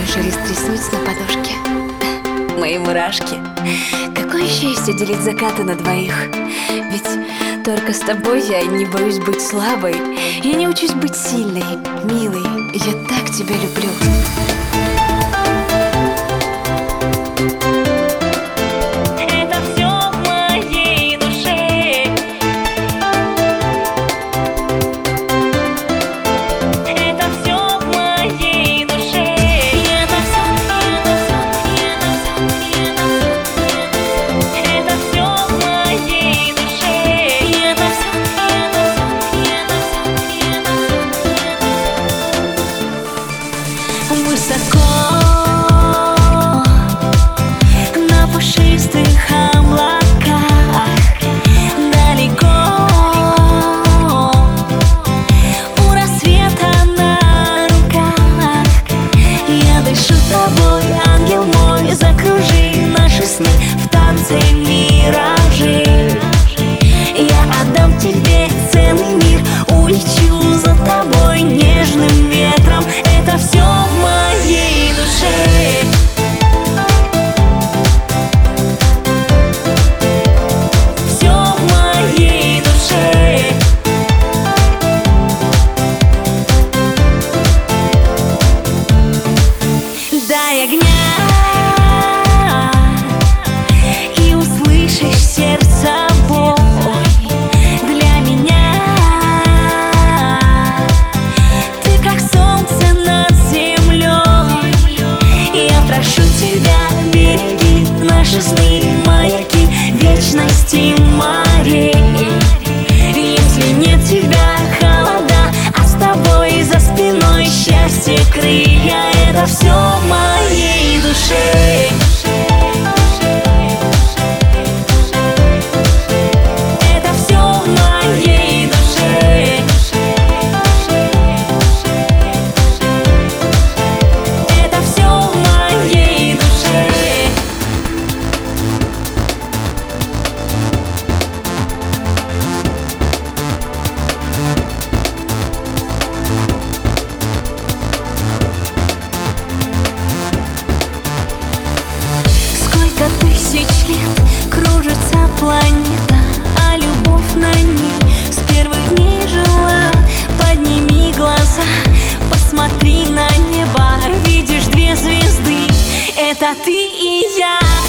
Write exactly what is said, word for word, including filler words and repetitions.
шелест ресниц на подушке. Мои мурашки. Какое счастье делить закаты на двоих. Ведь только с тобой я не боюсь быть слабой. Я не учусь быть сильной, милой. Я так тебя люблю. Высоко на пушистых облаках, далеко у рассвета на руках. Я дышу тобой, ангел мой, закружи наши сны в танце миражи. Я отдам тебе целый мир, улечу за тобой нежным ветром. Это все в моей душе. Все в моей душе. Дай огня и услышишь сердце бой. Для меня ты как солнце над землей. Я прошу тебя, береги наши сны, маяки вечности морей. Если нет тебя, холода, а с тобой за спиной счастье, крылья. Это все в моей душе. Это все в моей душе. Это все в моей душе. Сколько тысяч лет кружится планета, а любовь на ней с первых дней жила. Подними глаза, посмотри на небо, видишь две звезды, это ты и я.